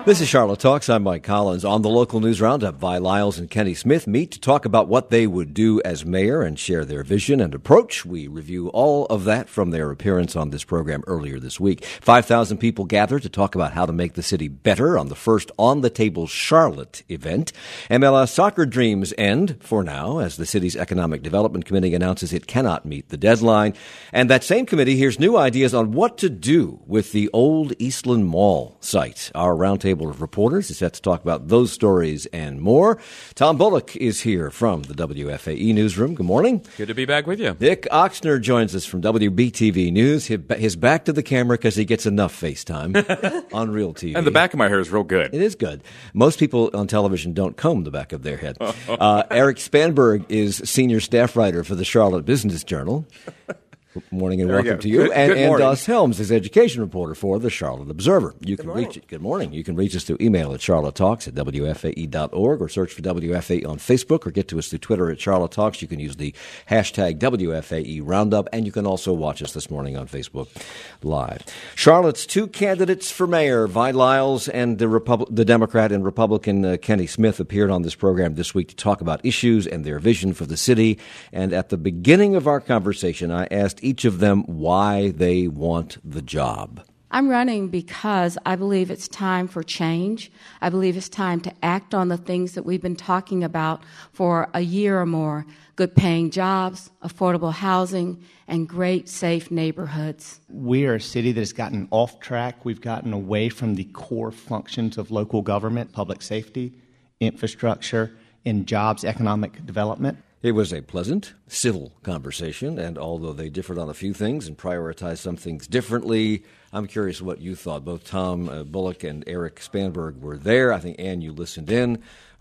This is Charlotte Talks. I'm Mike Collins. On the local news roundup, Vi Lyles and Kenny Smith meet to talk about what they would do as mayor and share their vision and approach. We review all of that from their appearance on this program earlier this week. 5,000 people gathered to talk about how to make the city better on the first On the Table Charlotte event. MLS soccer dreams end for now as the city's Economic Development Committee announces it cannot meet the deadline. And that same committee hears new ideas on what to do with the old Eastland Mall site. Our roundtable of reporters is set to talk about those stories and more. Tom Bullock is here from the WFAE newsroom. Good morning. Good to be back with you. Nick Oxner joins us from WBTV News. His back to the camera because he gets enough FaceTime on real TV. And the back of my hair is real good. It is good. Most people on television don't comb the back of their head. Eric Spanberg is senior staff writer for the Charlotte Business Journal. Good morning and welcome to you. And Doss Helms is education reporter for the Charlotte Observer. You can reach it. Good morning. You can reach us through email at charlottetalks@wfae.org or search for WFAE on Facebook or get to us through Twitter at Charlotte Talks. You can use the hashtag WFAE Roundup, and you can also watch us this morning on Facebook Live. Charlotte's two candidates for mayor, Vi Lyles and the Democrat and Republican Kenny Smith, appeared on this program this week to talk about issues and their vision for the city. And at the beginning of our conversation, I asked each of them why they want the job. I'm running because I believe it's time for change. I believe it's time to act on the things that we've been talking about for a year or more. Good paying jobs, affordable housing, and great, safe neighborhoods. We are a city that has gotten off track. We've gotten away from the core functions of local government, public safety, infrastructure, and jobs, economic development. It was a pleasant, civil conversation, and although they differed on a few things and prioritized some things differently, I'm curious what you thought. Both Tom Bullock and Eric Spanberg were there. I think, Ann, you listened in.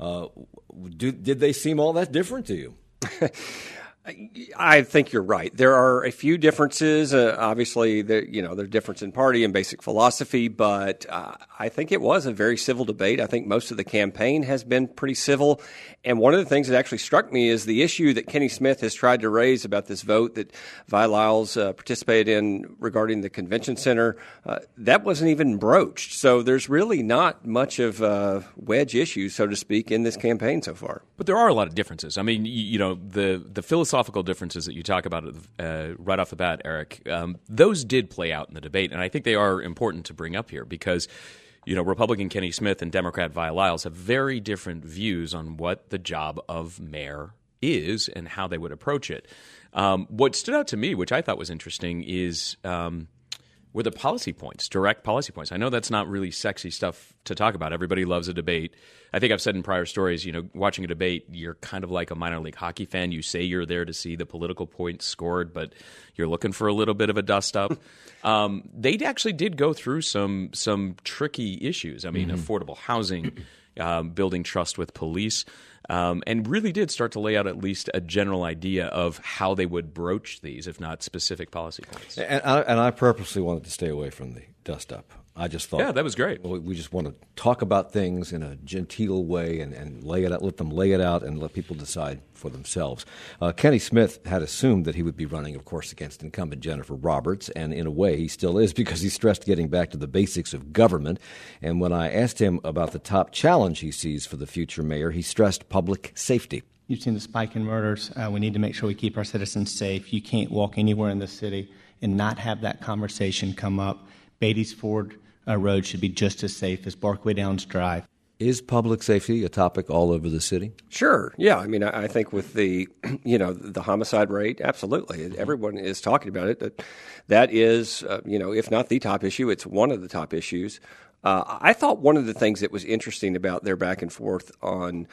Did they seem all that different to you? I think you're right. There are a few differences. Obviously, there's difference in party and basic philosophy, but I think it was a very civil debate. I think most of the campaign has been pretty civil. And one of the things that actually struck me is the issue that Kenny Smith has tried to raise about this vote that Vi Lyles participated in regarding the convention center. That wasn't even broached. So there's really not much of a wedge issue, so to speak, in this campaign so far. But there are a lot of differences. I mean, the philosophical differences that you talk about right off the bat, Eric, those did play out in the debate. And I think they are important to bring up here because Republican Kenny Smith and Democrat Vi Lyles have very different views on what the job of mayor is and how they would approach it. What stood out to me, which I thought was interesting, is were the policy points, direct policy points. I know that's not really sexy stuff to talk about. Everybody loves a debate. I think I've said in prior stories, watching a debate, you're kind of like a minor league hockey fan. You say you're there to see the political points scored, but you're looking for a little bit of a dust-up. They actually did go through some tricky issues. I mean, affordable housing, building trust with police, and really did start to lay out at least a general idea of how they would broach these, if not specific policy points. And I purposely wanted to stay away from the dust-up. I just thought, yeah, that was great. We just want to talk about things in a genteel way and lay it out, let them lay it out, and let people decide for themselves. Kenny Smith had assumed that he would be running, of course, against incumbent Jennifer Roberts, and in a way he still is because he stressed getting back to the basics of government. And when I asked him about the top challenge he sees for the future mayor, he stressed public safety. You've seen the spike in murders. We need to make sure we keep our citizens safe. You can't walk anywhere in the city and not have that conversation come up. Beatty's Ford Road should be just as safe as Barkway Downs Drive. Is public safety a topic all over the city? Sure. Yeah. I mean, I think with the, the homicide rate, absolutely. Everyone is talking about it. That is, if not the top issue, it's one of the top issues. I thought one of the things that was interesting about their back and forth on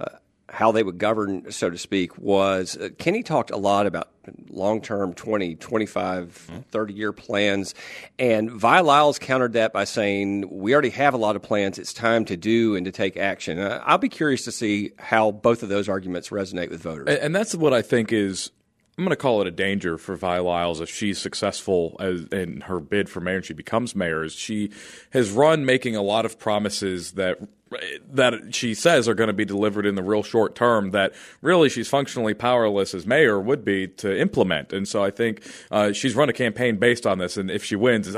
how they would govern, so to speak, was Kenny talked a lot about long-term 20, 25, 30-year plans, and Vi Lyles countered that by saying, we already have a lot of plans. It's time to do and to take action. I'll be curious to see how both of those arguments resonate with voters. And that's what I think is, I'm going to call it a danger for Vi Lyles if she's successful in her bid for mayor and she becomes mayor. She has run making a lot of promises that that she says are going to be delivered in the real short term that really she's functionally powerless as mayor would be to implement. And so I think she's run a campaign based on this. And if she wins,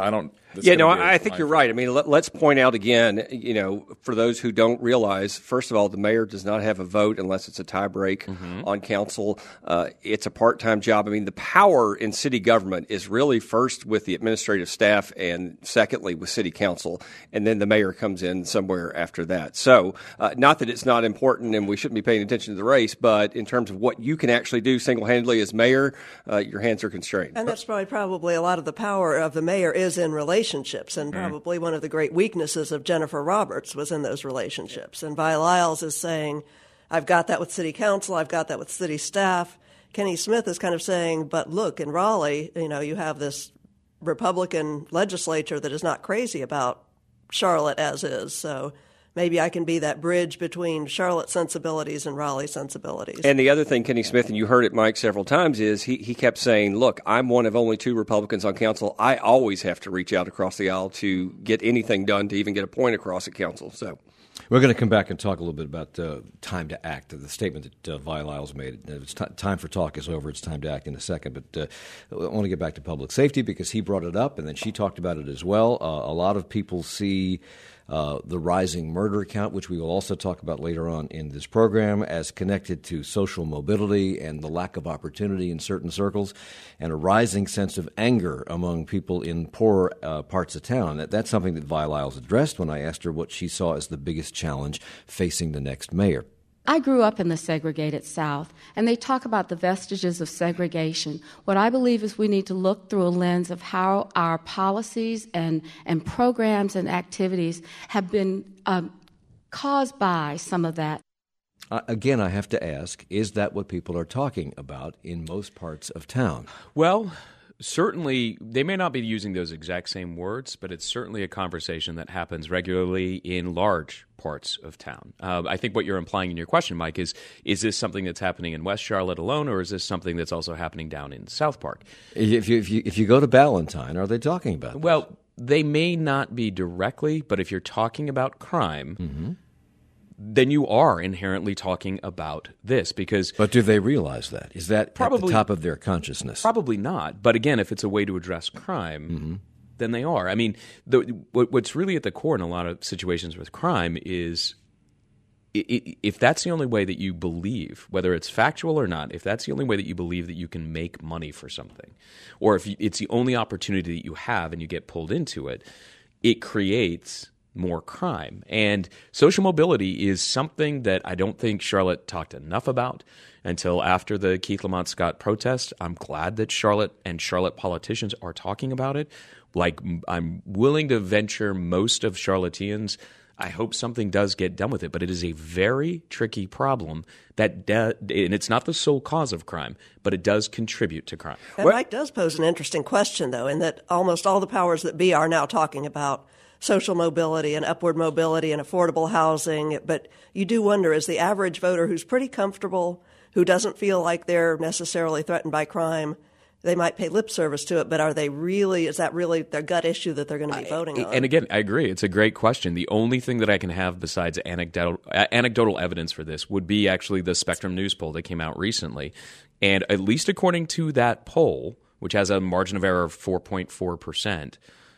I think you're right. I mean, let's point out again, for those who don't realize, first of all, the mayor does not have a vote unless it's a tie break on council. It's a part-time job. I mean, the power in city government is really first with the administrative staff and secondly with city council. And then the mayor comes in somewhere after that. So not that it's not important and we shouldn't be paying attention to the race, but in terms of what you can actually do single-handedly as mayor, your hands are constrained. And that's probably a lot of the power of the mayor is in relationships, and probably one of the great weaknesses of Jennifer Roberts was in those relationships. And Vi Lyles is saying, I've got that with city council, I've got that with city staff. Kenny Smith is kind of saying, but look, in Raleigh, you have this Republican legislature that is not crazy about Charlotte as is. So maybe I can be that bridge between Charlotte sensibilities and Raleigh sensibilities. And the other thing, Kenny Smith, and you heard it, Mike, several times, is he kept saying, look, I'm one of only 2 Republicans on council. I always have to reach out across the aisle to get anything done, to even get a point across at council. So we're going to come back and talk a little bit about time to act, the statement that Vi Lyles made. It's time for talk is over. It's time to act in a second. But I want to get back to public safety because he brought it up, and then she talked about it as well. A lot of people see the rising murder count, which we will also talk about later on in this program, as connected to social mobility and the lack of opportunity in certain circles, and a rising sense of anger among people in poor parts of town. That's something that Vi Lyles addressed when I asked her what she saw as the biggest challenge facing the next mayor. I grew up in the segregated South, and they talk about the vestiges of segregation. What I believe is we need to look through a lens of how our policies and programs and activities have been caused by some of that. Again, I have to ask, is that what people are talking about in most parts of town? Well, certainly, they may not be using those exact same words, but it's certainly a conversation that happens regularly in large parts of town. I think what you're implying in your question, Mike, is this something that's happening in West Charlotte alone, or is this something that's also happening down in South Park? If you go to Ballantyne, are they talking about this? Well, they may not be directly, but if you're talking about crime, then you are inherently talking about this because... But do they realize that? Is that probably at the top of their consciousness? Probably not. But again, if it's a way to address crime, then they are. I mean, what's really at the core in a lot of situations with crime is if that's the only way that you believe, whether it's factual or not, if that's the only way that you believe that you can make money for something, or if it's the only opportunity that you have and you get pulled into it, it creates more crime. And social mobility is something that I don't think Charlotte talked enough about until after the Keith Lamont Scott protest. I'm glad that Charlotte and Charlotte politicians are talking about it. Like, I'm willing to venture most of Charlotteans, I hope something does get done with it, but it is a very tricky problem and it's not the sole cause of crime, but it does contribute to crime. And Mike does pose an interesting question, though, in that almost all the powers that be are now talking about social mobility and upward mobility and affordable housing. But you do wonder, is the average voter who's pretty comfortable, who doesn't feel like they're necessarily threatened by crime, they might pay lip service to it, but is that really their gut issue that they're going to be voting on? And again, I agree. It's a great question. The only thing that I can have besides anecdotal evidence for this would be actually the Spectrum News poll that came out recently. And at least according to that poll, which has a margin of error of 4.4%,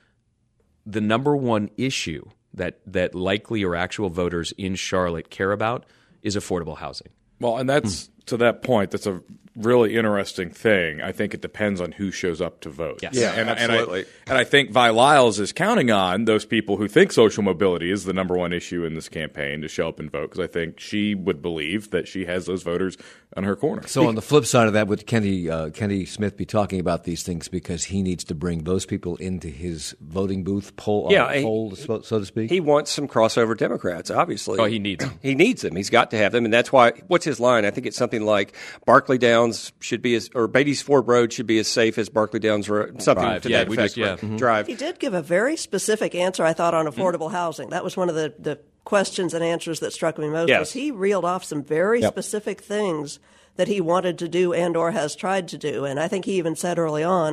the number one issue that likely or actual voters in Charlotte care about is affordable housing. Well, and that's to that point, that's a really interesting thing. I think it depends on who shows up to vote. Yes. Yeah, absolutely. And I think Vi Lyles is counting on those people who think social mobility is the number one issue in this campaign to show up and vote, because I think she would believe that she has those voters on her corner. So on the flip side of that, would Kenny Smith be talking about these things because he needs to bring those people into his voting booth poll, so to speak? He wants some crossover Democrats, obviously. Oh, he needs them. He needs them. He's got to have them, and that's why, what's his line? I think it's something like Barclay Downs should be or Beatty's Ford Road should be as safe as Barclay Downs Road, something Drive. to that effect. Drive. He did give a very specific answer, I thought, on affordable housing. That was one of the questions and answers that struck me most. Yes. Was he reeled off some very specific things that he wanted to do and or has tried to do. And I think he even said early on,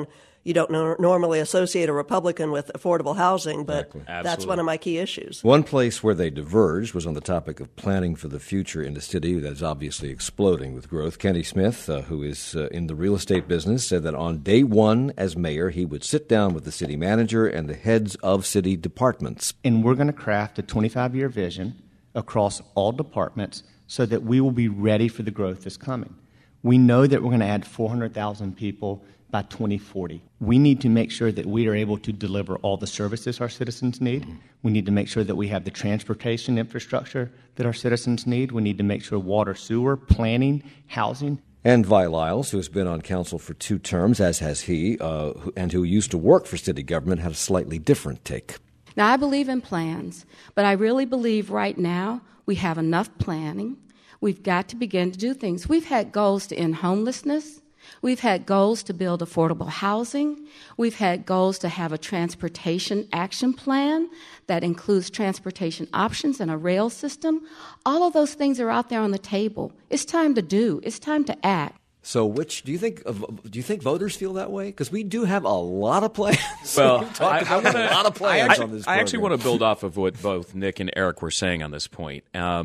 you don't normally associate a Republican with affordable housing, but that's one of my key issues. One place where they diverged was on the topic of planning for the future in the city that is obviously exploding with growth. Kenny Smith, who is in the real estate business, said that on day one as mayor, he would sit down with the city manager and the heads of city departments. And we're going to craft a 25-year vision across all departments so that we will be ready for the growth that's coming. We know that we're going to add 400,000 people by 2040. We need to make sure that we are able to deliver all the services our citizens need. We need to make sure that we have the transportation infrastructure that our citizens need. We need to make sure water, sewer, planning, housing. And Vi Lyles, who has been on council for 2 terms, as has he, and who used to work for city government, had a slightly different take. Now, I believe in plans, but I really believe right now we have enough planning. We've got to begin to do things. We've had goals to end homelessness. We've had goals to build affordable housing. We've had goals to have a transportation action plan that includes transportation options and a rail system. All of those things are out there on the table. It's time to do. It's time to act. So, do you think voters feel that way? Because we do have a lot of plans. Well, we've talked about a lot of plans on this program. I actually want to build off of what both Nick and Eric were saying on this point.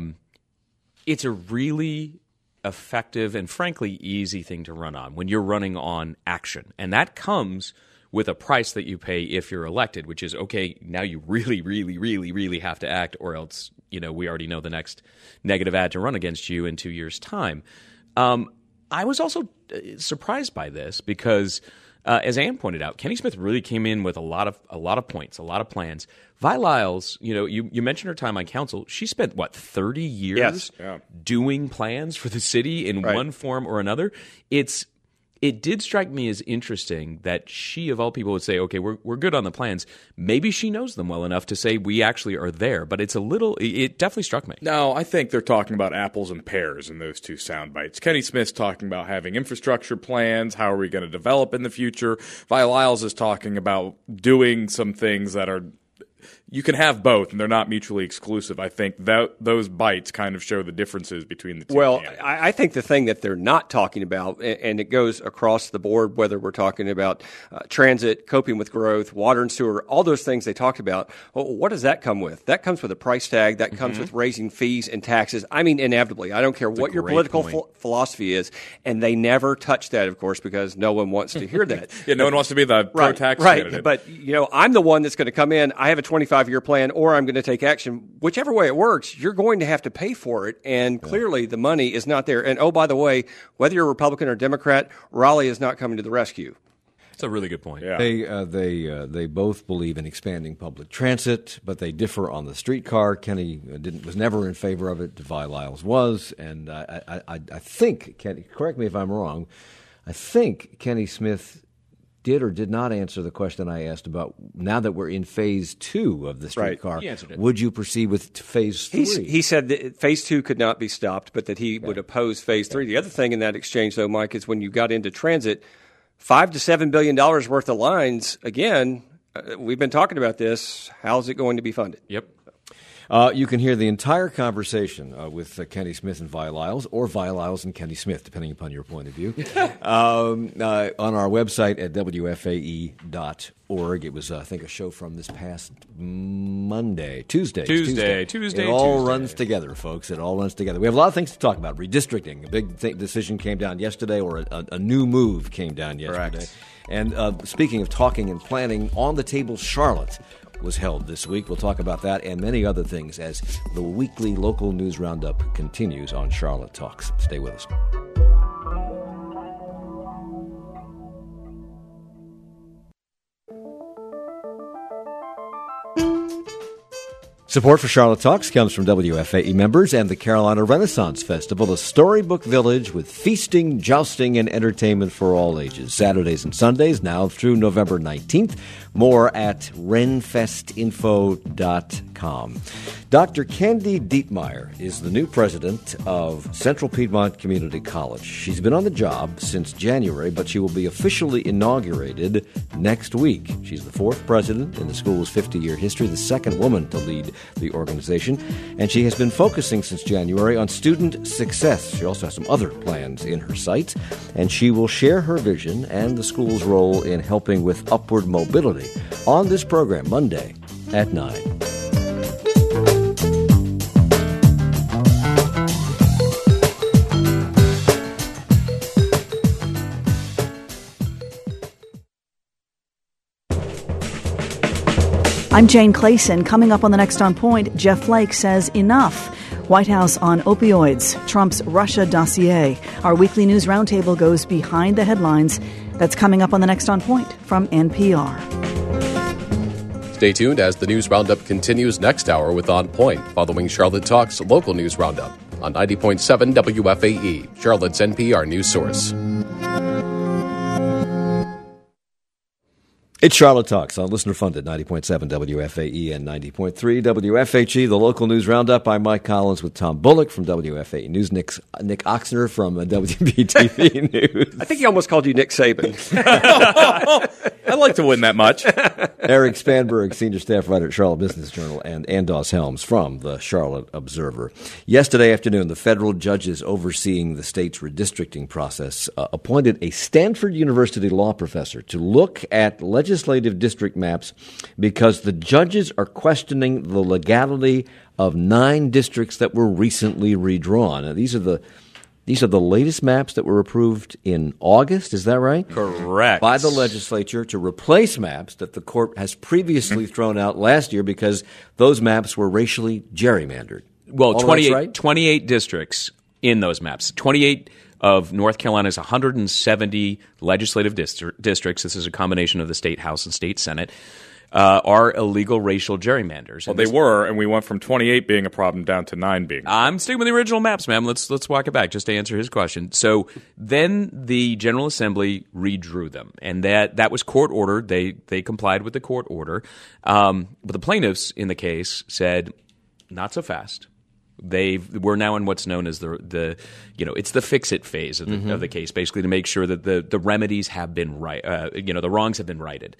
It's a really effective and frankly easy thing to run on when you're running on action. And that comes with a price that you pay if you're elected, which is, okay, now you really, really, really, really have to act, or else, we already know the next negative ad to run against you in 2 years' time. I was also surprised by this because, as Ann pointed out, Kenny Smith really came in with a lot of points, a lot of plans. Vi Lyles, you mentioned her time on council. She spent 30 years doing plans for the city in one form or another. It did strike me as interesting that she, of all people, would say, okay, we're good on the plans. Maybe she knows them well enough to say we actually are there, but it definitely struck me. No, I think they're talking about apples and pears in those 2 sound bites. Kenny Smith's talking about having infrastructure plans, how are we going to develop in the future. Vi Lyles is talking about doing some things that are you can have both, and they're not mutually exclusive. I think those bites kind of show the differences between the two. Well, I think the thing that they're not talking about, and it goes across the board, whether we're talking about transit, coping with growth, water and sewer, all those things they talked about, well, what does that come with? That comes with a price tag. That comes with raising fees and taxes. I mean, inevitably. I don't care what your political philosophy is, and they never touch that, of course, because no one wants to hear that. No one wants to be the pro-tax candidate. But, I'm the one that's going to come in. I have a 25-year plan, or I'm going to take action. Whichever way it works, you're going to have to pay for it, and clearly the money is not there. And, oh, by the way, whether you're a Republican or Democrat, Raleigh is not coming to the rescue. That's a really good point. Yeah. They both believe in expanding public transit, but they differ on the streetcar. Kenny was never in favor of it. Vi Lyles was, and I think, Kenny, correct me if I'm wrong, I think Kenny Smith did or did not answer the question I asked about now that we're in phase 2 of the streetcar. He answered it. Would you proceed with phase 3? He said that phase 2 could not be stopped, but that he would oppose phase 3. The other thing in that exchange, though, Mike, is when you got into transit, $5 to $7 billion worth of lines. Again, we've been talking about this. How's it going to be funded? Yep. You can hear the entire conversation with Kenny Smith and Vi Lyles, or Vi Lyles and Kenny Smith, depending upon your point of view, on our website at WFAE.org. It was, I think, a show from this past Tuesday. It all runs together, folks. It all runs together. We have a lot of things to talk about. Redistricting. A big decision came down yesterday, or a new move came down yesterday. Correct. And speaking of talking and planning, On the Table Charlotte was held this week. We'll talk about that and many other things as the weekly local news roundup continues on Charlotte Talks. Stay with us. Support for Charlotte Talks comes from WFAE members and the Carolina Renaissance Festival, a storybook village with feasting, jousting, and entertainment for all ages. Saturdays and Sundays, now through November 19th. More at renfestinfo.com. Dr. Candy Dietmeyer is the new president of Central Piedmont Community College. She's been on the job since January, but she will be officially inaugurated next week. She's the 4th president in the school's 50-year history, the 2nd woman to lead the organization, and she has been focusing since January on student success. She also has some other plans in her sights, and she will share her vision and the school's role in helping with upward mobility on this program Monday at 9. I'm Jane Clayson. Coming up on the next On Point, Jeff Flake says enough. White House on opioids, Trump's Russia dossier. Our weekly news roundtable goes behind the headlines. That's coming up on the next On Point from NPR. Stay tuned as the news roundup continues next hour with On Point, following Charlotte Talk's local news roundup on 90.7 WFAE, Charlotte's NPR news source. It's Charlotte Talks on listener-funded 90.7 WFAE and 90.3 WFHE, the local news roundup. I'm Mike Collins with Tom Bullock from WFAE News, Nick Oxner from WBTV News. I think he almost called you Nick Saban. I'd like to win that much. Eric Spanberg, senior staff writer at Charlotte Business Journal, and Andos Helms from the Charlotte Observer. Yesterday afternoon, the federal judges overseeing the state's redistricting process appointed a Stanford University law professor to look at legislative district maps because the judges are questioning the legality of 9 districts that were recently redrawn. Now, these are the latest maps that were approved in August, is that right? Correct. By the legislature to replace maps that the court has previously thrown out last year because those maps were racially gerrymandered. Well, 28, right? 28 districts in those maps. 28 of North Carolina's 170 legislative districts, this is a combination of the state House and state Senate, are illegal racial gerrymanders. Well, they were, and we went from 28 being a problem down to 9 being. I'm sticking with the original maps, ma'am. Let's walk it back just to answer his question. So then the General Assembly redrew them, and that was court ordered. They complied with the court order, but the plaintiffs in the case said, not so fast. We're now in what's known as the it's the fix-it phase of the case, basically to make sure that the remedies have been right, the wrongs have been righted.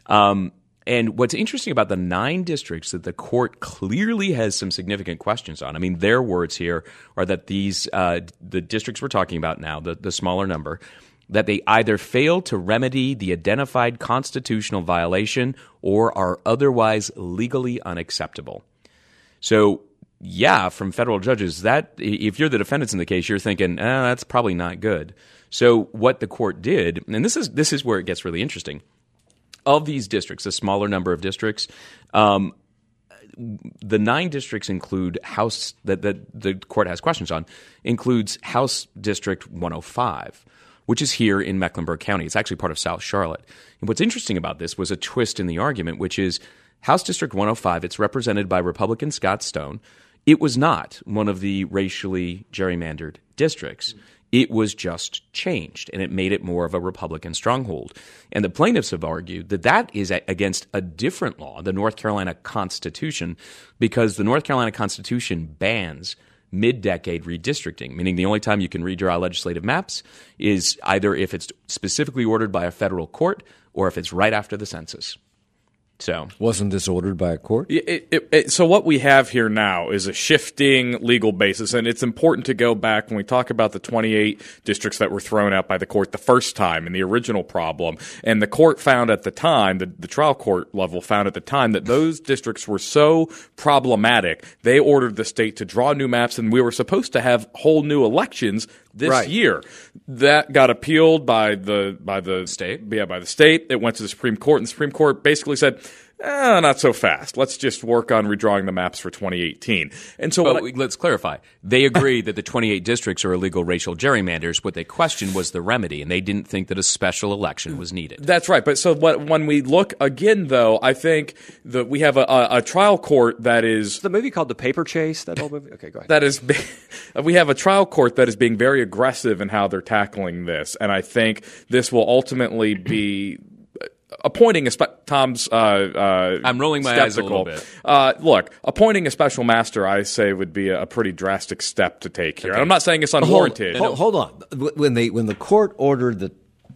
And what's interesting about the 9 districts that the court clearly has some significant questions on, I mean, their words here are that these the districts we're talking about now, the smaller number, that they either fail to remedy the identified constitutional violation or are otherwise legally unacceptable. So, yeah, from federal judges, that if you're the defendants in the case, you're thinking, that's probably not good. So what the court did, and this is where it gets really interesting. Of these districts, a smaller number of districts, the 9 districts include House that the court has questions on, includes House District 105, which is here in Mecklenburg County. It's actually part of South Charlotte. And what's interesting about this was a twist in the argument, which is House District 105, it's represented by Republican Scott Stone. It was not one of the racially gerrymandered districts. It was just changed, and it made it more of a Republican stronghold. And the plaintiffs have argued that is against a different law, the North Carolina Constitution, because the North Carolina Constitution bans mid-decade redistricting, meaning the only time you can redraw legislative maps is either if it's specifically ordered by a federal court or if it's right after the census. So, wasn't this ordered by a court? So what we have here now is a shifting legal basis, and it's important to go back when we talk about the 28 districts that were thrown out by the court the first time in the original problem. And the court found at the time, the trial court level found at the time, that those districts were so problematic, they ordered the state to draw new maps, and we were supposed to have whole new elections this year. That got appealed by the state. Yeah, by the state. It went to the Supreme Court, and the Supreme Court basically said, not so fast. Let's just work on redrawing the maps for 2018. And so let's clarify. They agree that the 28 districts are illegal racial gerrymanders. What they questioned was the remedy, and they didn't think that a special election was needed. That's right. But so when we look again, though, I think that we have a trial court that is the movie called The Paper Chase. That old movie. Okay, go ahead. That is, we have a trial court that is being very aggressive in how they're tackling this, and I think this will ultimately be appointing Tom's. I'm rolling my eyes a little bit. Look, appointing a special master, I say, would be a pretty drastic step to take here. Okay. I'm not saying it's unwarranted. Hold on. When the court ordered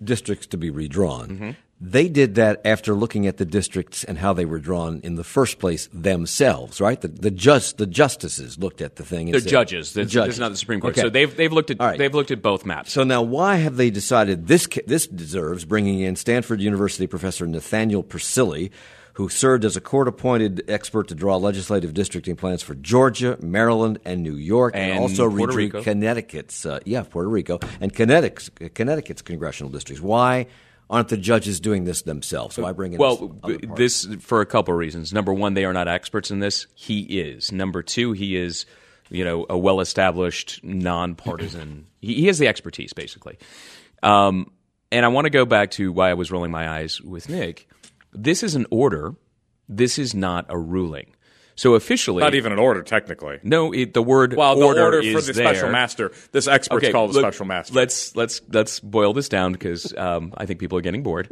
districts to be redrawn. They did that after looking at the districts and how they were drawn in the first place themselves, right? The justices looked at the thing. They're judges. This is not the Supreme Court. Okay. So they've looked at they've looked at both maps. So now, why have they decided this deserves bringing in Stanford University professor Nathaniel Persily, who served as a court-appointed expert to draw legislative districting plans for Georgia, Maryland, and New York, and also redrew Connecticut's Puerto Rico and Connecticut's congressional districts. Why aren't the judges doing this themselves? Why bring in this for a couple of reasons. Number one, they are not experts in this. He is. Number two, he is, a well-established, nonpartisan. he has the expertise, basically. And I want to go back to why I was rolling my eyes with Nick. This is an order. This is not a ruling. So officially, not even an order, technically. No, the word order is for the there. special master. This expert's called a special master. Let's boil this down because I think people are getting bored.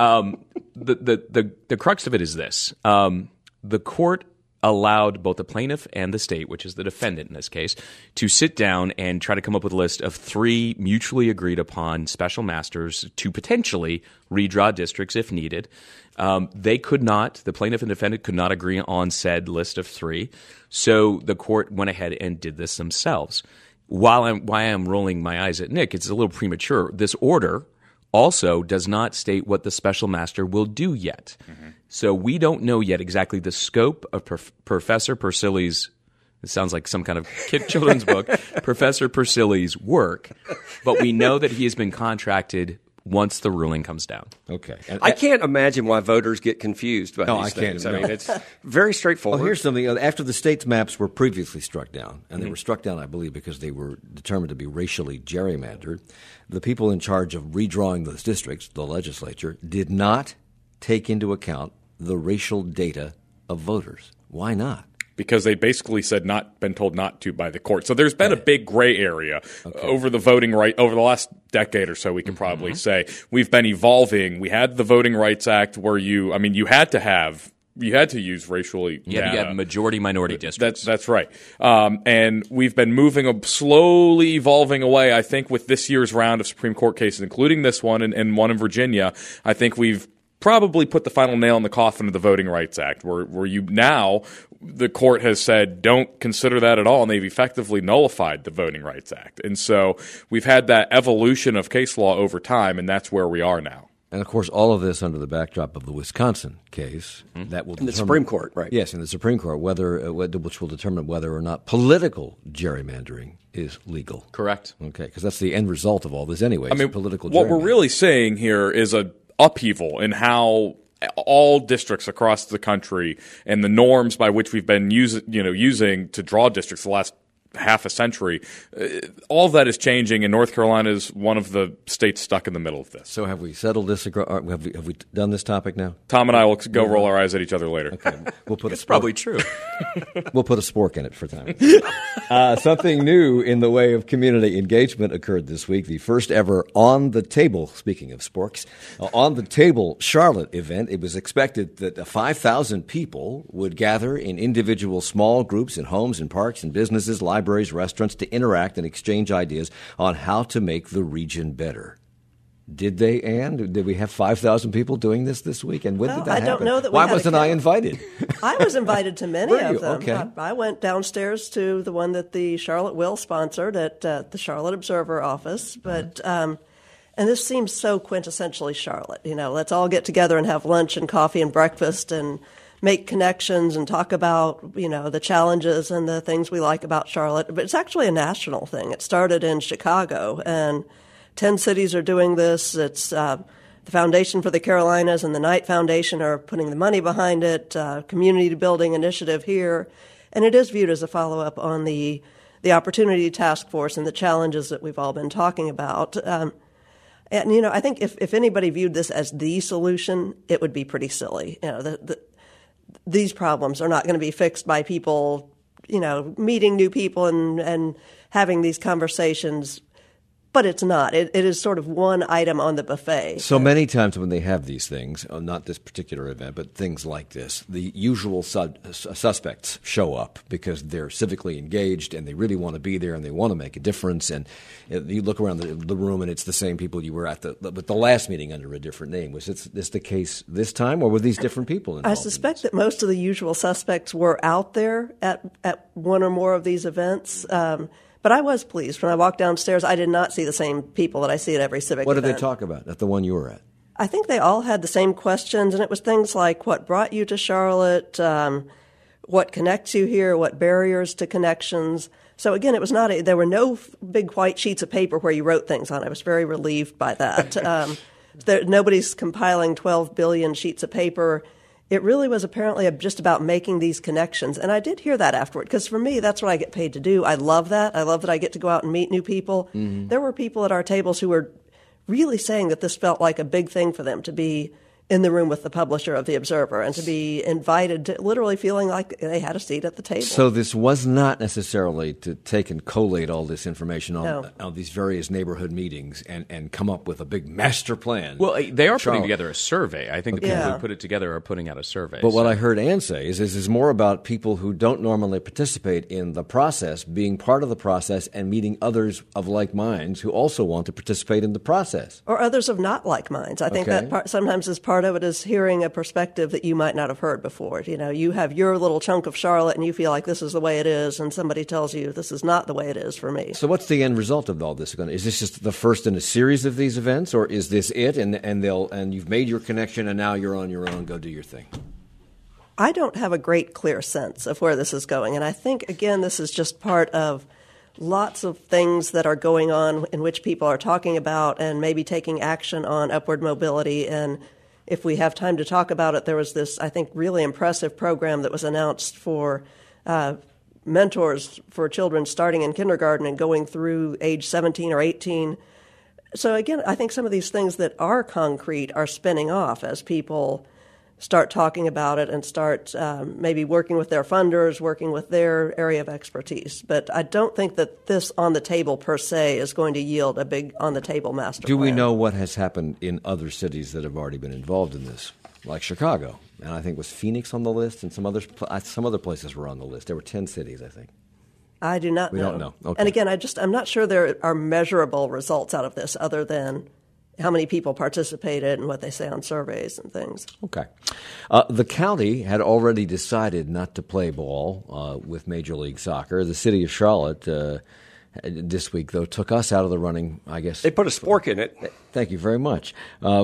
The crux of it is this: the court allowed both the plaintiff and the state, which is the defendant in this case, to sit down and try to come up with a list of 3 mutually agreed upon special masters to potentially redraw districts if needed. They could not, the plaintiff and defendant could not agree on said list of 3. So the court went ahead and did this themselves. Why I'm rolling my eyes at Nick, it's a little premature. This order also does not state what the special master will do yet. So we don't know yet exactly the scope of Professor Persily's, it sounds like some kind of children's book, Professor Persily's work, but we know that he has been contracted once the ruling comes down. Okay. I can't imagine why voters get confused by these things. I mean, it's very straightforward. Well, here's something. After the state's maps were previously struck down, and they were struck down, I believe, because they were determined to be racially gerrymandered, the people in charge of redrawing those districts, the legislature, did not take into account the racial data of voters. Why not? Because they basically said been told not to by the court. So there's been a big gray area over the voting right over the last decade or so. We can probably say we've been evolving. We had the Voting Rights Act where you had to use racially. You had to have majority minority districts. That's right. And we've been moving slowly evolving away. I think with this year's round of Supreme Court cases, including this one and one in Virginia, I think we've probably put the final nail in the coffin of the Voting Rights Act, where you now the court has said don't consider that at all, and they've effectively nullified the Voting Rights Act. And so we've had that evolution of case law over time, and that's where we are now. And, of course, all of this under the backdrop of the Wisconsin case that will in the Supreme Court, right? Yes, in the Supreme Court, which will determine whether or not political gerrymandering is legal. Correct. Okay, because that's the end result of all this anyway. I mean, political what we're really saying here is a upheaval in how all districts across the country and the norms by which we've been using to draw districts the last half a century, all of that is changing, and North Carolina is one of the states stuck in the middle of this. So have we settled this? Have we done this topic now? Tom and I will go roll our eyes at each other later. Okay, we'll put it's probably true. We'll put a spork in it for time. Something new in the way of community engagement occurred this week. The first ever On the Table, speaking of sporks, On the Table Charlotte event. It was expected that 5,000 people would gather in individual small groups in homes and parks and businesses, libraries, restaurants to interact and exchange ideas on how to make the region better. Did they, Ann? Did we have 5,000 people doing this week? And when did that happen? I don't know that. Why wasn't I invited? I was invited to many of them. Okay. I went downstairs to the one that the Charlotte Will sponsored at the Charlotte Observer office. But and this seems so quintessentially Charlotte. Let's all get together and have lunch and coffee and breakfast and make connections and talk about, the challenges and the things we like about Charlotte. But it's actually a national thing. It started in Chicago, and 10 cities are doing this. It's the Foundation for the Carolinas and the Knight Foundation are putting the money behind it, community building initiative here. And it is viewed as a follow-up on the Opportunity Task Force and the challenges that we've all been talking about. And, I think if anybody viewed this as the solution, it would be pretty silly. These problems are not going to be fixed by people, meeting new people and having these conversations. But it's not. It is sort of one item on the buffet. So many times when they have these things, not this particular event, but things like this, the usual suspects show up because they're civically engaged and they really want to be there and they want to make a difference. And you look around the room and it's the same people you were at the last meeting under a different name. Was this the case this time, or were these different people involved? I suspect that most of the usual suspects were out there at one or more of these events. But I was pleased. When I walked downstairs, I did not see the same people that I see at every civic event. What did they talk about at the one you were at? I think they all had the same questions, and it was things like what brought you to Charlotte, what connects you here, what barriers to connections. So again, it was not there were no big white sheets of paper where you wrote things on. I was very relieved by that. Nobody's compiling 12 billion sheets of paper. It really was apparently just about making these connections. And I did hear that afterward, because for me, that's what I get paid to do. I love that. I love that I get to go out and meet new people. Mm-hmm. There were people at our tables who were really saying that this felt like a big thing for them to be in the room with the publisher of The Observer and to be invited to literally feeling like they had a seat at the table. So this was not necessarily to take and collate all this information on these various neighborhood meetings and come up with a big master plan. Well, they are putting together a survey. I think the people who put it together are putting out a survey. But what I heard Ann say is more about people who don't normally participate in the process being part of the process and meeting others of like minds who also want to participate in the process. Or others of not like minds. I think that sometimes is part of it is hearing a perspective that you might not have heard before. You know, you have your little chunk of Charlotte and you feel like this is the way it is, and somebody tells you this is not the way it is for me. So what's the end result of all this? Is this just the first in a series of these events, or is this it and you've made your connection and now you're on your own, go do your thing? I don't have a great clear sense of where this is going, and I think, again, this is just part of lots of things that are going on in which people are talking about and maybe taking action on upward mobility. And if we have time to talk about it, there was this, I think, really impressive program that was announced for mentors for children starting in kindergarten and going through age 17 or 18. So again, I think some of these things that are concrete are spinning off as people start talking about it and start maybe working with their funders, working with their area of expertise. But I don't think that this on the table per se is going to yield a big on the table master plan. Do we know what has happened in other cities that have already been involved in this, like Chicago? And I think was Phoenix on the list, and some other places were on the list. There were 10 cities, I think. I do not know. We don't know. Okay. And again, I'm not sure there are measurable results out of this other than how many people participated and what they say on surveys and things. Okay. The county had already decided not to play ball with Major League Soccer. The city of Charlotte this week, though, took us out of the running, I guess. They put a spork in it. Thank you very much.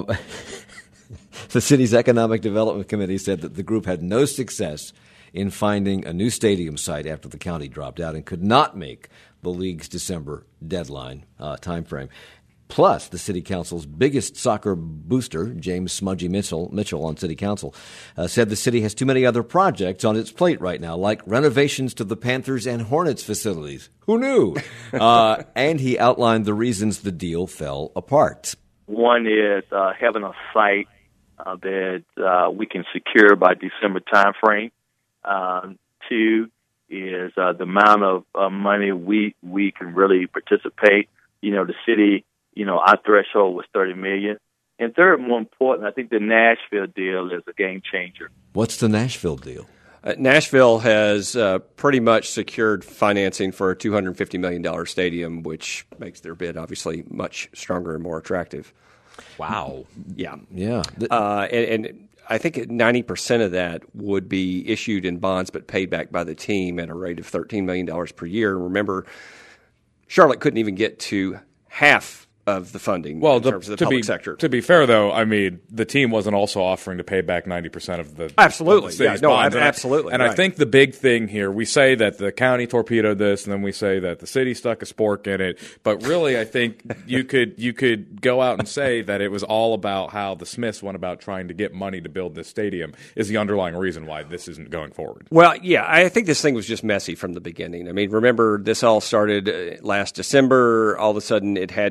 The city's Economic Development Committee said that the group had no success in finding a new stadium site after the county dropped out and could not make the league's December deadline timeframe. Plus, the city council's biggest soccer booster, James Smudgy Mitchell on city council, said the city has too many other projects on its plate right now, like renovations to the Panthers and Hornets facilities. Who knew? And he outlined the reasons the deal fell apart. One is having a site that we can secure by December timeframe. Two is the amount of money we can really participate. You know, the city, our threshold was $30 million. And third, more important, I think the Nashville deal is a game changer. What's the Nashville deal? Nashville has pretty much secured financing for a $250 million stadium, which makes their bid obviously much stronger and more attractive. Wow. Yeah. Yeah. And I think 90% of that would be issued in bonds but paid back by the team at a rate of $13 million per year. Remember, Charlotte couldn't even get to half of the funding in terms of the public sector. To be fair, though, I mean, the team wasn't also offering to pay back 90% of the absolutely, of the city's bonds. Absolutely. And right. I think the big thing here, we say that the county torpedoed this, and then we say that the city stuck a spork in it. But really, I think you could go out and say that it was all about how the Smiths went about trying to get money to build this stadium is the underlying reason why this isn't going forward. Well, yeah, I think this thing was just messy from the beginning. I mean, remember, this all started last December. All of a sudden, it had to be a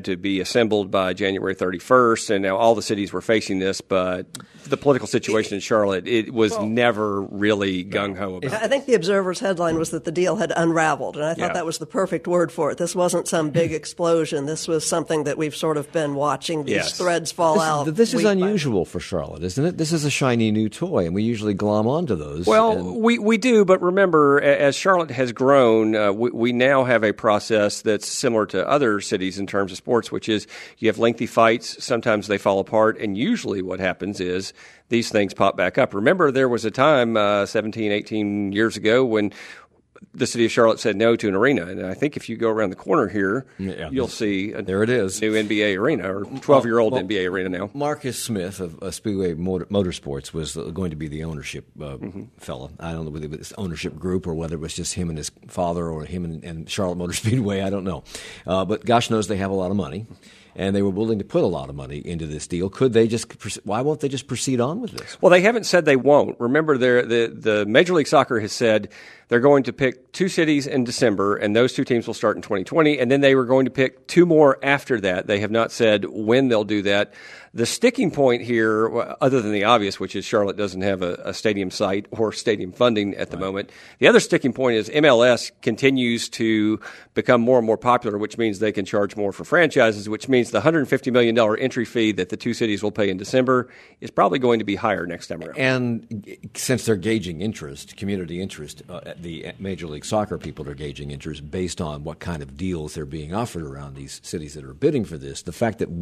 assembled by January 31st, and now all the cities were facing this, but the political situation in Charlotte, it was never really gung-ho about it. I think the Observer's headline was that the deal had unraveled, and I thought that was the perfect word for it. This wasn't some big explosion. This was something that we've sort of been watching these threads fall out. This is unusual for Charlotte, isn't it? This is a shiny new toy, and we usually glom onto those. Well, we do, but remember, as Charlotte has grown, we now have a process that's similar to other cities in terms of sports, which is you have lengthy fights, sometimes they fall apart, and usually what happens is these things pop back up. Remember, there was a time 17, 18 years ago when the city of Charlotte said no to an arena, and I think if you go around the corner here, you'll see there it is, new NBA arena, or 12-year-old NBA arena now. Marcus Smith of Speedway Motorsports was going to be the ownership fellow. I don't know whether it was ownership group or whether it was just him and his father or him and Charlotte Motor Speedway. I don't know, but gosh knows they have a lot of money. And they were willing to put a lot of money into this deal. Why won't they just proceed on with this? Well, they haven't said they won't. Remember, the Major League Soccer has said they're going to pick 2 cities in December, and those 2 teams will start in 2020, and then they were going to pick 2 more after that. They have not said when they'll do that. The sticking point here, other than the obvious, which is Charlotte doesn't have a stadium site or stadium funding at the moment, the other sticking point is MLS continues to become more and more popular, which means they can charge more for franchises, which means the $150 million entry fee that the 2 cities will pay in December is probably going to be higher next time around. And since they're gauging interest, community interest, the Major League Soccer people are gauging interest based on what kind of deals they're being offered around these cities that are bidding for this. The fact that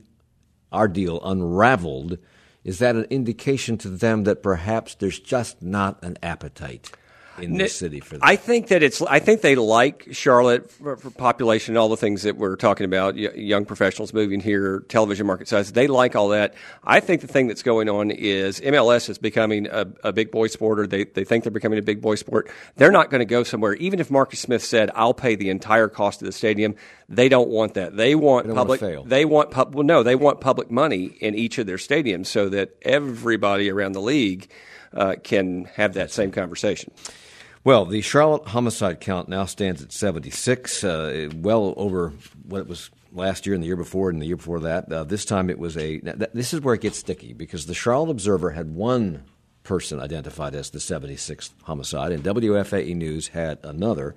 our deal unraveled, is that an indication to them that perhaps there's just not an appetite in the city for that? I think they like Charlotte for population and all the things that we're talking about, young professionals moving here, television market size. They like all that. I think the thing that's going on is MLS is becoming a big boy sport, or they think they're becoming a big boy sport. They're not going to go somewhere. Even if Marcus Smith said, I'll pay the entire cost of the stadium, they don't want that. They want public. They want they want public money in each of their stadiums so that everybody around the league can have that same conversation. Well, the Charlotte homicide count now stands at 76, well over what it was last year and the year before and the year before that. This time it was this is where it gets sticky, because the Charlotte Observer had one person identified as the 76th homicide, and WFAE News had another.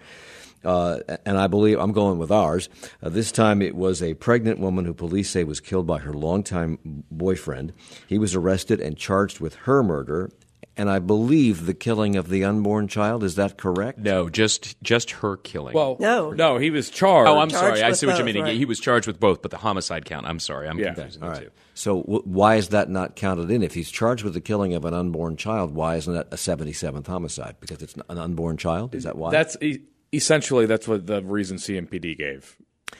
And I believe I'm going with ours. This time it was a pregnant woman who police say was killed by her longtime boyfriend. He was arrested and charged with her murder, and I believe the killing of the unborn child. Is that correct? No, just her killing. Well, no, he was charged. Oh, I'm sorry. I see what you mean. Right. He was charged with both, but the homicide count. I'm sorry. I'm confusing the two. So why is that not counted in? If he's charged with the killing of an unborn child, why isn't that a 77th homicide? Because it's an unborn child? Is that why? That's essentially that's what the reason CMPD gave.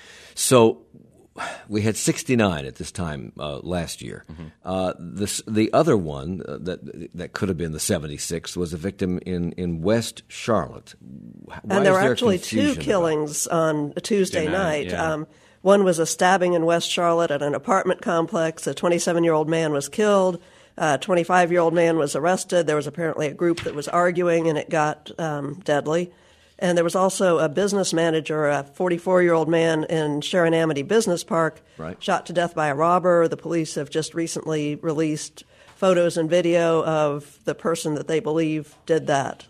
So we had 69 at this time last year. Mm-hmm. The other one that could have been the 76th was a victim in West Charlotte. Why and there were actually 2 killings on a Tuesday night. Yeah. One was a stabbing in West Charlotte at an apartment complex. A 27-year-old man was killed. A 25-year-old man was arrested. There was apparently a group that was arguing, and it got deadly. And there was also a business manager, a 44-year-old man in Sharon Amity Business Park, shot to death by a robber. The police have just recently released photos and video of the person that they believe did that.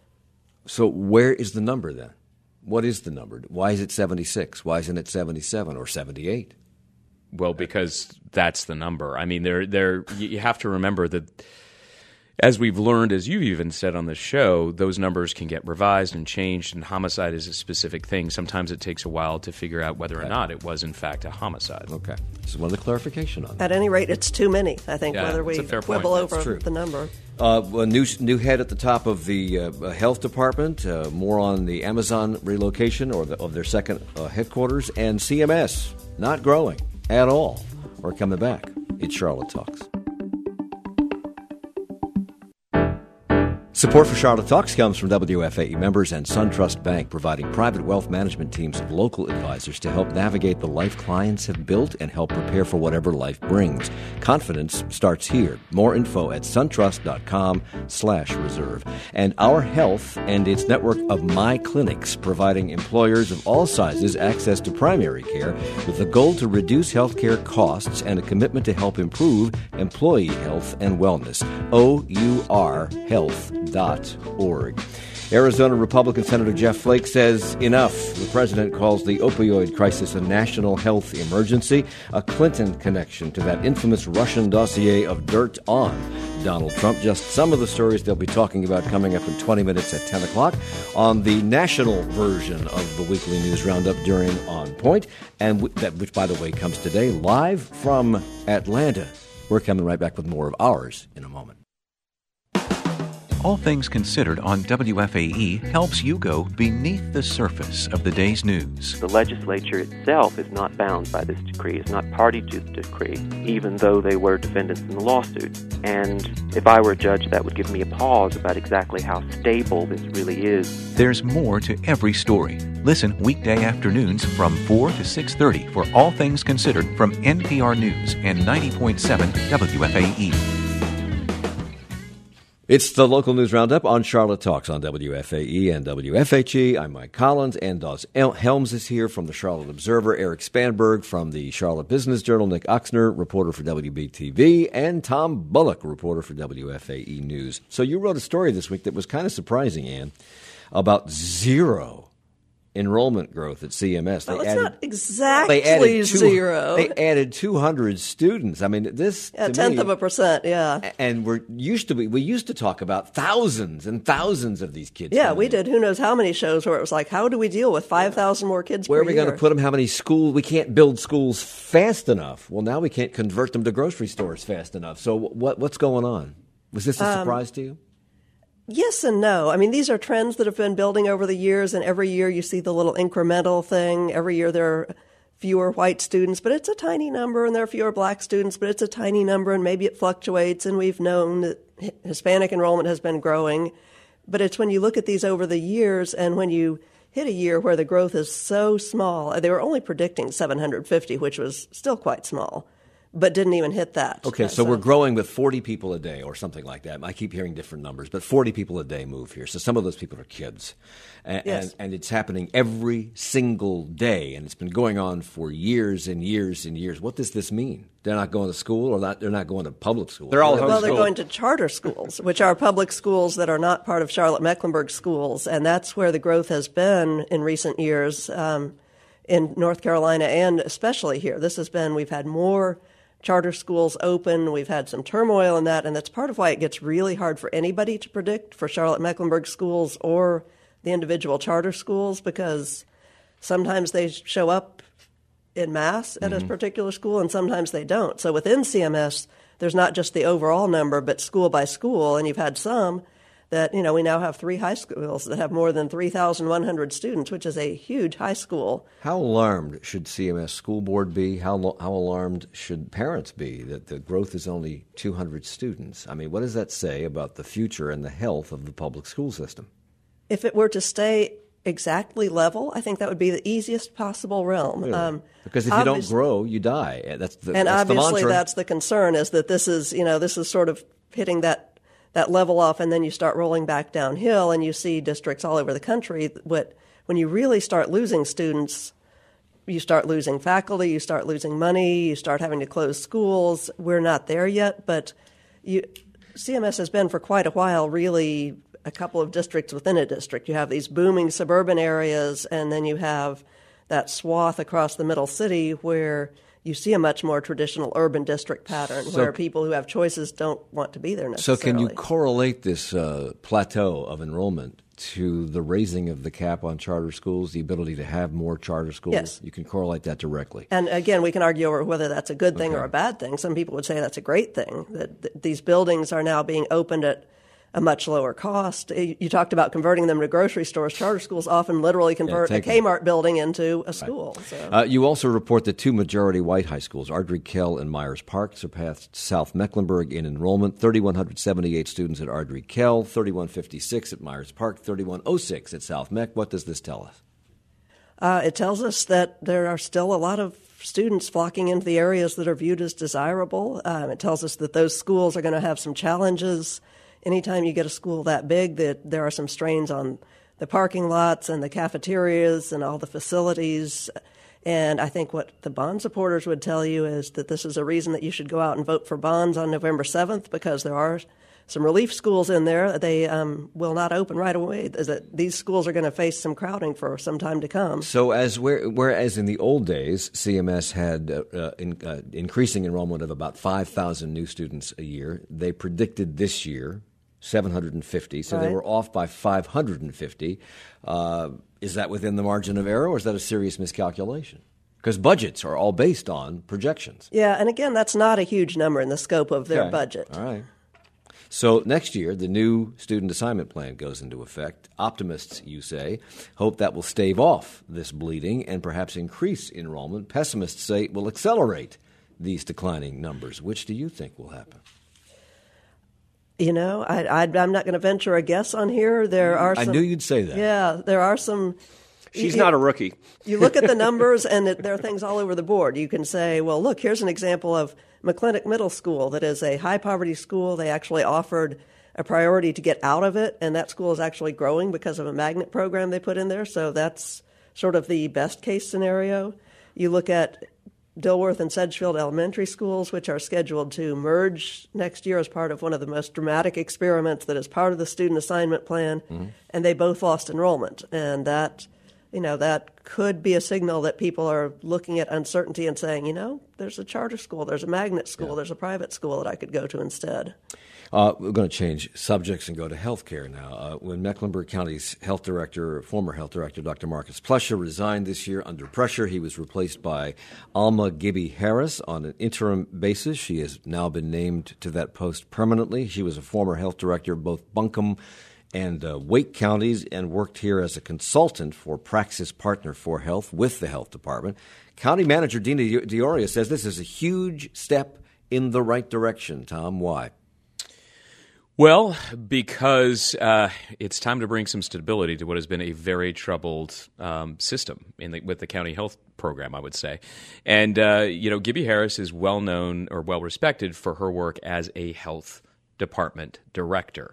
So where is the number then? What is the number? Why is it 76? Why isn't it 77 or 78? Well, because that's the number. I mean, you have to remember that, as we've learned, as you've even said on the show, those numbers can get revised and changed, and homicide is a specific thing. Sometimes it takes a while to figure out whether or not it was, in fact, a homicide. Okay. This is one of the clarification on that. At any rate, it's too many, I think, whether we quibble over the number. A new head at the top of the health department, more on the Amazon relocation of their second headquarters, and CMS not growing at all. We're coming back. It's Charlotte Talks. Support for Charlotte Talks comes from WFAE members and SunTrust Bank, providing private wealth management teams of local advisors to help navigate the life clients have built and help prepare for whatever life brings. Confidence starts here. More info at suntrust.com/reserve. And Our Health and its network of My Clinics, providing employers of all sizes access to primary care with the goal to reduce healthcare costs and a commitment to help improve employee health and wellness. OURhealth.org. Arizona Republican Senator Jeff Flake says enough. The president calls the opioid crisis a national health emergency, a Clinton connection to that infamous Russian dossier of dirt on Donald Trump. Just some of the stories they'll be talking about coming up in 20 minutes at 10 o'clock on the national version of the weekly news roundup during On Point, and which, by the way, comes today live from Atlanta. We're coming right back with more of ours in a moment. All Things Considered on WFAE helps you go beneath the surface of the day's news. The legislature itself is not bound by this decree, is not party to the decree, even though they were defendants in the lawsuit. And if I were a judge, that would give me a pause about exactly how stable this really is. There's more to every story. Listen weekday afternoons from 4 to 6:30 for All Things Considered from NPR News and 90.7 WFAE. It's the local news roundup on Charlotte Talks on WFAE and WFHE. I'm Mike Collins, and Dawes Helms is here from the Charlotte Observer, Eric Spanberg from the Charlotte Business Journal, Nick Oxner, reporter for WBTV, and Tom Bullock, reporter for WFAE News. So you wrote a story this week that was kind of surprising, Ann, about zero enrollment growth at CMS. Well, it's not exactly zero. They added 200 students. I mean, this a tenth of a percent, yeah. And we used to talk about thousands and thousands of these kids. Yeah, we did. Who knows how many shows where it was like, how do we deal with 5,000 more kids per year? Where are we going to put them? How many schools? We can't build schools fast enough. Well, now we can't convert them to grocery stores fast enough. So what's going on? Was this a surprise to you? Yes and no. I mean, these are trends that have been building over the years, and every year you see the little incremental thing. Every year there are fewer white students, but it's a tiny number, and there are fewer black students, but it's a tiny number, and maybe it fluctuates, and we've known that Hispanic enrollment has been growing. But it's when you look at these over the years, and when you hit a year where the growth is so small, they were only predicting 750, which was still quite small, but didn't even hit that. Okay, so we're growing with 40 people a day or something like that. I keep hearing different numbers, but 40 people a day move here. So some of those people are kids. Yes. And it's happening every single day, and it's been going on for years and years and years. What does this mean? They're not going to school, or they're not going to public school? They're all Well, they're going to charter schools, which are public schools that are not part of Charlotte-Mecklenburg schools, and that's where the growth has been in recent years in North Carolina and especially here. We've had more charter schools open. We've had some turmoil in that, and that's part of why it gets really hard for anybody to predict for Charlotte-Mecklenburg schools or the individual charter schools, because sometimes they show up in mass at a particular school and sometimes they don't. So within CMS, there's not just the overall number, but school by school, and you've had some that, we now have 3 high schools that have more than 3,100 students, which is a huge high school. How alarmed should CMS school board be? How alarmed should parents be that the growth is only 200 students? I mean, what does that say about the future and the health of the public school system? If it were to stay exactly level, I think that would be the easiest possible realm. Really? Because if you don't grow, you die. That's obviously the that's the concern, is that this is sort of hitting that level off, and then you start rolling back downhill, and you see districts all over the country. When you really start losing students, you start losing faculty, you start losing money, you start having to close schools. We're not there yet, but CMS has been for quite a while really a couple of districts within a district. You have these booming suburban areas, and then you have that swath across the middle city where you see a much more traditional urban district pattern where people who have choices don't want to be there necessarily. So can you correlate this plateau of enrollment to the raising of the cap on charter schools, the ability to have more charter schools? Yes. You can correlate that directly. And again, we can argue over whether that's a good thing or a bad thing. Some people would say that's a great thing, that these buildings are now being opened at a much lower cost. You talked about converting them to grocery stores. Charter schools often literally convert a Kmart building into a school. Right. So. You also report that 2 majority white high schools, Ardrey-Kell and Myers Park, surpassed South Mecklenburg in enrollment. 3,178 students at Ardrey-Kell, 3,156 at Myers Park, 3,106 at South Meck. What does this tell us? It tells us that there are still a lot of students flocking into the areas that are viewed as desirable. It tells us that those schools are going to have some challenges. Anytime you get a school that big, that there are some strains on the parking lots and the cafeterias and all the facilities. And I think what the bond supporters would tell you is that this is a reason that you should go out and vote for bonds on November 7th, because there are some relief schools in there. They will not open right away. These schools are going to face some crowding for some time to come. So whereas in the old days, CMS had increasing enrollment of about 5,000 new students a year, they predicted this year 750, so they were off by 550. Is that within the margin of error, or is that a serious miscalculation? Because budgets are all based on projections. Yeah, and again, that's not a huge number in the scope of their budget. All right. So next year, the new student assignment plan goes into effect. Optimists, you say, hope that will stave off this bleeding and perhaps increase enrollment. Pessimists say it will accelerate these declining numbers. Which do you think will happen? You know, I'm not going to venture a guess on here. There are some, I knew you'd say that. Yeah, there are some. She's not a rookie. You look at the numbers, and there are things all over the board. You can say, well, look, here's an example of McClintock Middle School that is a high-poverty school. They actually offered a priority to get out of it, and that school is actually growing because of a magnet program they put in there. So that's sort of the best-case scenario. You look at Dilworth and Sedgefield elementary schools, which are scheduled to merge next year as part of one of the most dramatic experiments that is part of the student assignment plan, and they both lost enrollment. And that could be a signal that people are looking at uncertainty and saying, there's a charter school, there's a magnet school, there's a private school that I could go to instead. We're going to change subjects and go to health care now. When Mecklenburg County's former health director, Dr. Marcus Plusher, resigned this year under pressure, he was replaced by Alma Gibby Harris on an interim basis. She has now been named to that post permanently. She was a former health director of both Buncombe and Wake counties and worked here as a consultant for Praxis Partner for Health with the health department. County manager Dina Dioria says this is a huge step in the right direction. Tom, why? Well, because it's time to bring some stability to what has been a very troubled system with the county health program, I would say. And, Gibby Harris is well known or well respected for her work as a health department director.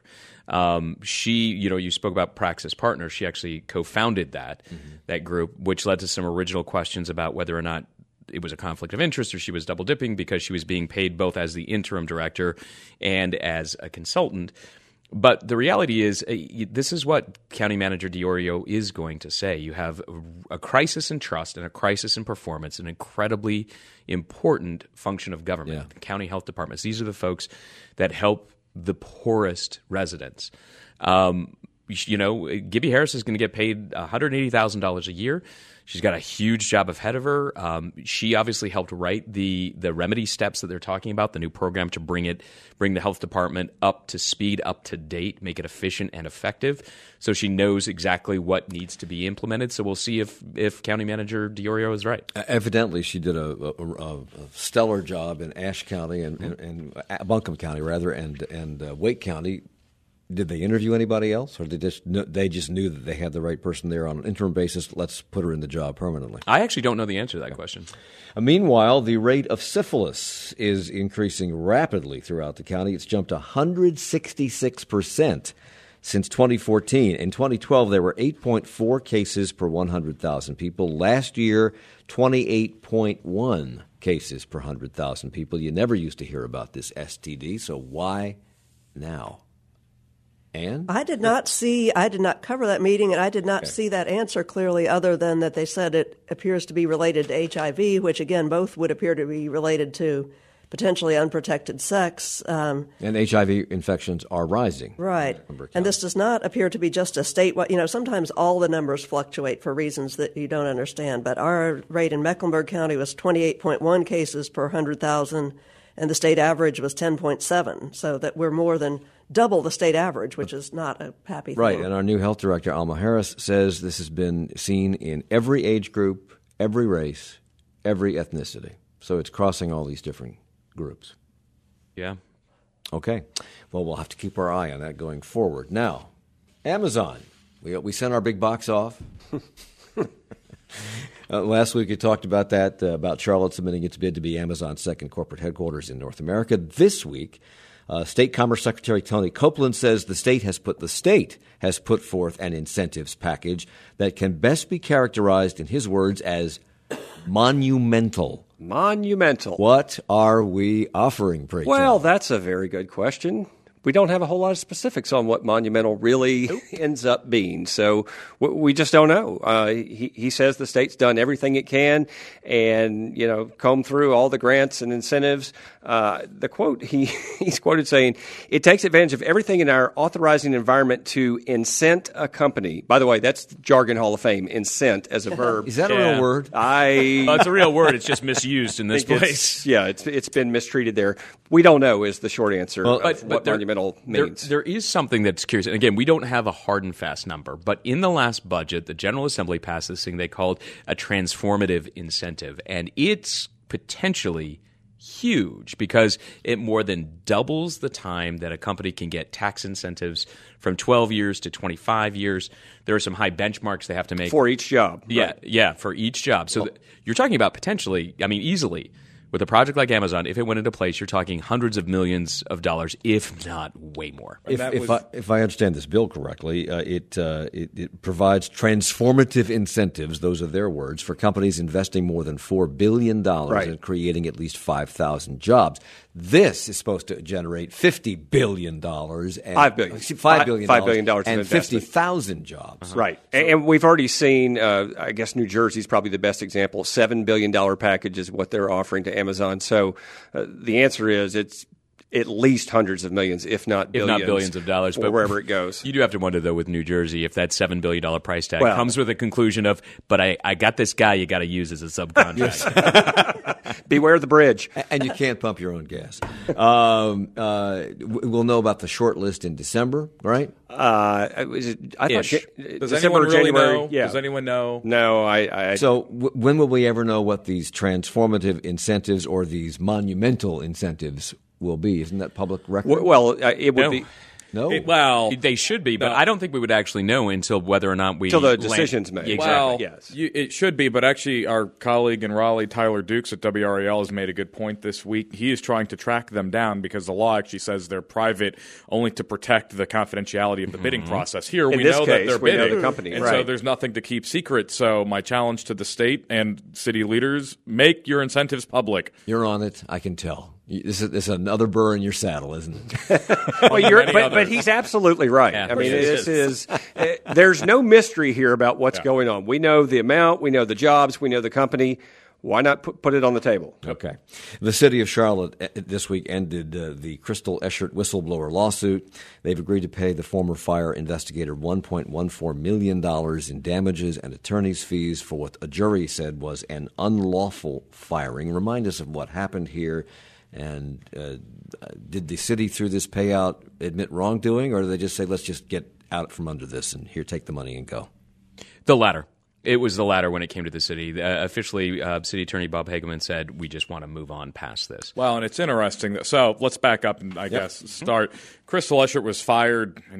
You spoke about Praxis Partners. She actually co-founded that group, which led to some original questions about whether or not it was a conflict of interest or she was double dipping because she was being paid both as the interim director and as a consultant. But the reality is this is what County Manager Diorio is going to say. You have a crisis in trust and a crisis in performance, an incredibly important function of government, the county health departments. These are the folks that help the poorest residents. Gibby Harris is going to get paid $180,000 a year. She's got a huge job ahead of her. She obviously helped write the remedy steps that they're talking about, the new program to bring the health department up to speed, up to date, make it efficient and effective. So she knows exactly what needs to be implemented. So we'll see if County Manager Diorio is right. Evidently, she did a stellar job in Ashe County and Buncombe County, rather, and Wake County. Did they interview anybody else, or they just knew that they had the right person there on an interim basis? Let's put her in the job permanently. I actually don't know the answer to that question. Meanwhile, the rate of syphilis is increasing rapidly throughout the county. It's jumped 166% since 2014. In 2012, there were 8.4 cases per 100,000 people. Last year, 28.1 cases per 100,000 people. You never used to hear about this STD, so why now? And? I did not cover that meeting, and I did not see that answer clearly, other than that they said it appears to be related to HIV, which, again, both would appear to be related to potentially unprotected sex. And HIV infections are rising. Right. And this does not appear to be just a statewide. Sometimes all the numbers fluctuate for reasons that you don't understand, but our rate in Mecklenburg County was 28.1 cases per 100,000. and the state average was 10.7, so that we're more than double the state average, which is not a happy thing. Right, and our new health director, Alma Harris, says this has been seen in every age group, every race, every ethnicity. So it's crossing all these different groups. Yeah. Okay. Well, we'll have to keep our eye on that going forward. Now, Amazon. We sent our big box off. Last week we talked about that, about Charlotte submitting its bid to be Amazon's second corporate headquarters in North America. This week, State Commerce Secretary Tony Copeland says the state has put forth an incentives package that can best be characterized, in his words, as monumental. Monumental. What are we offering, Preacher? Well, that's a very good question. We don't have a whole lot of specifics on what monumental really ends up being, so we just don't know. He says the state's done everything it can, and combed through all the grants and incentives. The quote he's quoted saying, "It takes advantage of everything in our authorizing environment to incent a company." By the way, that's Jargon Hall of Fame. Incent as a verb. Is that a real word? It's a real word. It's just misused in this place. It's been mistreated there. We don't know is the short answer. But monumental means. There is something that's curious. And again, we don't have a hard and fast number, but in the last budget, the General Assembly passed this thing they called a transformative incentive, and it's potentially huge because it more than doubles the time that a company can get tax incentives from 12 years to 25 years. There are some high benchmarks they have to make. For each job. Yeah, for each job. So you're talking about potentially, easily, with a project like Amazon, if it went into place, you're talking hundreds of millions of dollars, if not way more. If I understand this bill correctly, it provides transformative incentives, those are their words, for companies investing more than $4 billion and creating at least 5,000 jobs. This is supposed to generate $50 billion. $5 billion. $5 billion and 50,000 jobs. Right. And we've already seen, I guess New Jersey's probably the best example, $7 billion package is what they're offering to Amazon. So the answer is it's at least hundreds of millions, if not billions of dollars, but wherever it goes. You do have to wonder, though, with New Jersey, if that $7 billion price tag comes with a conclusion of, but I got this guy you got to use as a subcontract. Beware the bridge. And you can't pump your own gas. We'll know about the short list in December, right? Does anyone really know? Yeah. Does anyone know? No, So when will we ever know what these transformative incentives or these monumental incentives will be? Isn't that public record? Well, it would be. No? They should be, but I don't think we would actually know until whether or not until the decision's made. Exactly. Well, yes. It should be, but actually our colleague in Raleigh, Tyler Dukes at WRAL, has made a good point this week. He is trying to track them down because the law actually says they're private only to protect the confidentiality of the bidding process. Here, we know that they're bidding, the company, and so there's nothing to keep secret. So my challenge to the state and city leaders, make your incentives public. You're on it, I can tell. This is another burr in your saddle, isn't it? But he's absolutely right. Yeah, I mean, this is there's no mystery here about what's going on. We know the amount, we know the jobs, we know the company. Why not put it on the table? Okay. The city of Charlotte this week ended the Crystal Eschert whistleblower lawsuit. They've agreed to pay the former fire investigator $1.14 million in damages and attorney's fees for what a jury said was an unlawful firing. Remind us of what happened here. And did the city, through this payout, admit wrongdoing, or did they just say, let's just get out from under this and here, take the money and go? The latter. It was the latter when it came to the city. Officially, City Attorney Bob Hageman said, we just want to move on past this. Well, and it's interesting. So let's back up and, I guess, start. Crystal Eschert was fired in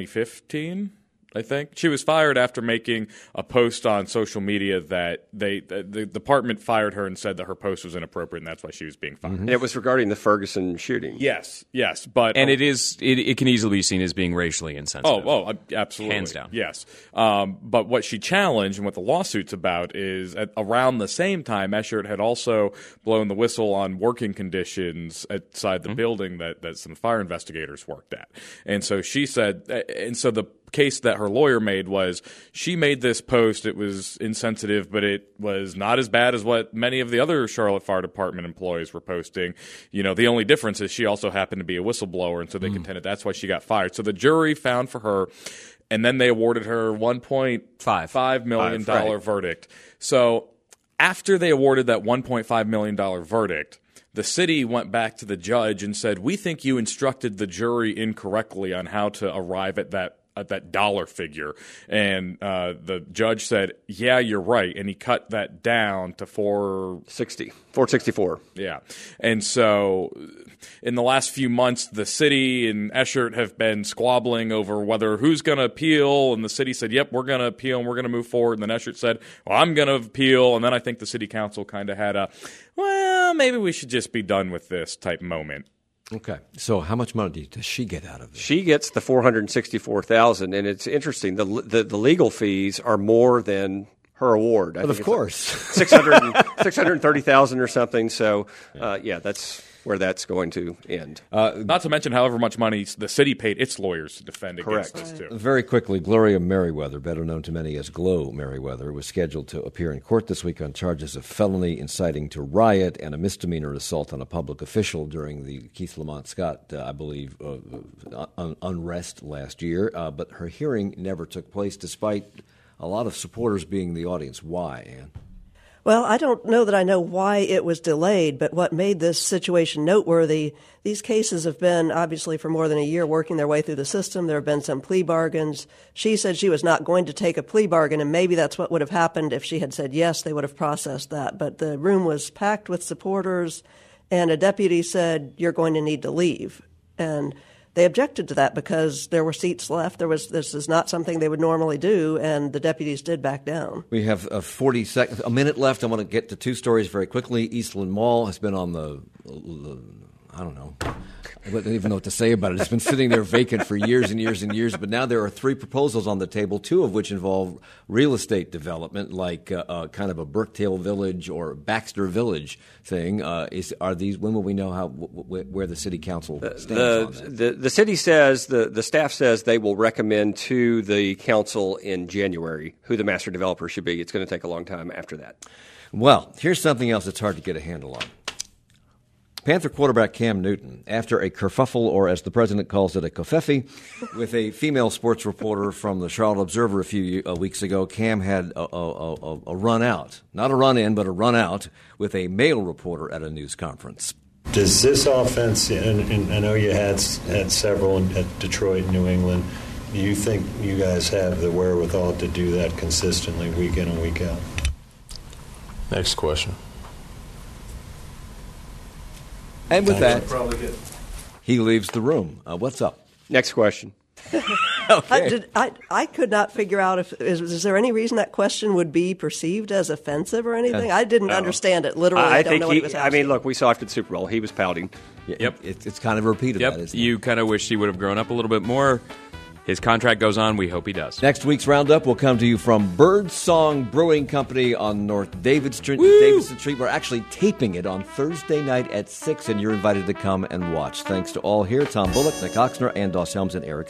2015. I think she was fired after making a post on social media that the department fired her and said that her post was inappropriate, and that's why she was being fired. It was regarding the Ferguson shooting. Yes, but it can easily be seen as being racially insensitive. Oh, absolutely, hands down. Yes, but what she challenged and what the lawsuit's about is around the same time, Eschert had also blown the whistle on working conditions outside the building that some fire investigators worked at, and so she said, and so the case that her lawyer made was she made this post. It was insensitive, but it was not as bad as what many of the other Charlotte Fire Department employees were posting. You know, the only difference is she also happened to be a whistleblower, and so they contended that's why she got fired. So the jury found for her, and then they awarded her $1.5 million verdict. So after they awarded that $1.5 million verdict, the city went back to the judge and said, we think you instructed the jury incorrectly on how to arrive at that dollar figure. And the judge said, yeah, you're right. And he cut that down to $464. Yeah. And so in the last few months, the city and Eschert have been squabbling over whether who's going to appeal. And the city said, yep, we're going to appeal and we're going to move forward. And then Eschert said, well, I'm going to appeal. And then I think the city council kind of had a, well, maybe we should just be done with this type moment. Okay, so how much money does she get out of this? She gets the $464,000, and it's interesting. The legal fees are more than her award. But of course, like $630,000 or something. So, that's where that's going to end. Not to mention, however much money the city paid its lawyers to defend against this too. Very quickly, Gloria Merriweather, better known to many as Glow Merriweather, was scheduled to appear in court this week on charges of felony inciting to riot and a misdemeanor assault on a public official during the Keith Lamont Scott, I believe, unrest last year. But her hearing never took place, despite a lot of supporters being in the audience. Why, Ann? Well, I don't know that I know why it was delayed, but what made this situation noteworthy, these cases have been, obviously, for more than a year working their way through the system. There have been some plea bargains. She said she was not going to take a plea bargain, and maybe that's what would have happened if she had said yes, they would have processed that. But the room was packed with supporters, and a deputy said, you're going to need to leave. And they objected to that because there were seats left. This is not something they would normally do, and the deputies did back down. We have a minute left. I want to get to two stories very quickly. Eastland Mall has been on the I don't know. I don't even know what to say about it. It's been sitting there vacant for years and years and years, but now there are three proposals on the table, two of which involve real estate development, like kind of a Burketail Village or Baxter Village thing. Are these? When will we know where the city council stands on that? The city says, the staff says they will recommend to the council in January who the master developer should be. It's going to take a long time after that. Well, here's something else that's hard to get a handle on. Panther quarterback Cam Newton, after a kerfuffle, or as the president calls it, a kofefe, with a female sports reporter from the Charlotte Observer a few weeks ago, Cam had a run out. Not a run in, but a run out with a male reporter at a news conference. Does this offense, and I know you had several at Detroit and New England, do you think you guys have the wherewithal to do that consistently week in and week out? Next question. And with that, he leaves the room. What's up? Next question. Okay. I could not figure out is there any reason that question would be perceived as offensive or anything? I didn't understand it. Literally, I don't know what he was asking. I mean, look, we saw after the Super Bowl, he was pouting. Yep. It's kind of a repeat of that, isn't it? You kind of wish he would have grown up a little bit more. His contract goes on. We hope he does. Next week's Roundup will come to you from Birdsong Brewing Company on North Davidson Street. We're actually taping it on Thursday night at 6, and you're invited to come and watch. Thanks to all here, Tom Bullock, Nick Oxner, and Doss Helms and Eric